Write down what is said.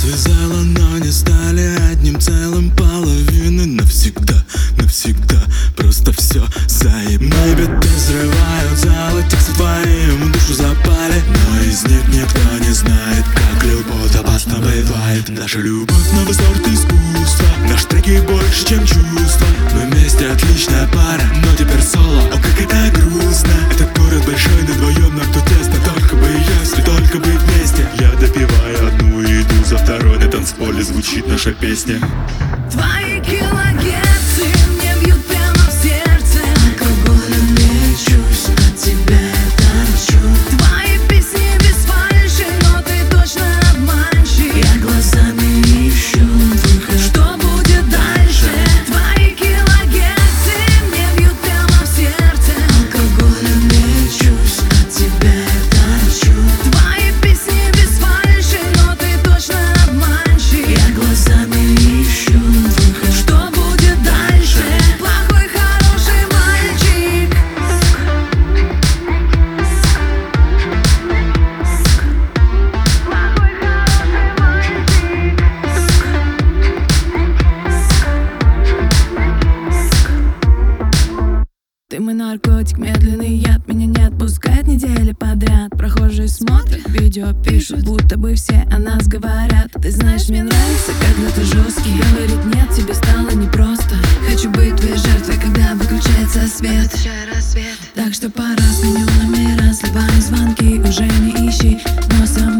связала, но не стали одним целым. Половины навсегда, навсегда. Просто все заеб. Мои биты взрывают залы, тексты твоим душу запали, но из них никто не знает, как любовь опасно бывает. Наша любовь — новый сорт искусства. Наши треки больше, чем чувства. Мы вместе отличная пара, но теперь соло. О, как это грустно. Этот город большой, но вдвоем нам тут тесно. Только бы если только быть вместе. Я допиваю одну и иду за второй. На танцполе звучит наша песня. Твои килогерцы мне бьют прямо в сердце. Алкоголем лечусь, от тебя танчу. Твои песни без фальши, но ты точно обманщик. Я глазами ищу выход. Что будет дальше? Твои килогерцы мне бьют прямо в сердце. Алкоголем лечусь, от тебя танчу. Твои песни без фальши, но ты точно обманщик. Я глазами ищу выход. Что будет дальше? Плохой, хороший мальчик. Плохой, хороший мальчик. Ты мой наркотик, медленный яд. Меня не отпускает недели подряд. Прохожие смотрят, видео пишут, будто бы все о нас говорят. Ты знаешь, мне нравится, когда ты жесткий. Говорить нет, тебе стало непросто. Хочу быть твоей жертвой, когда выключается свет. Так что пора, сменю номера, сливай звонки, уже не ищи. Но сам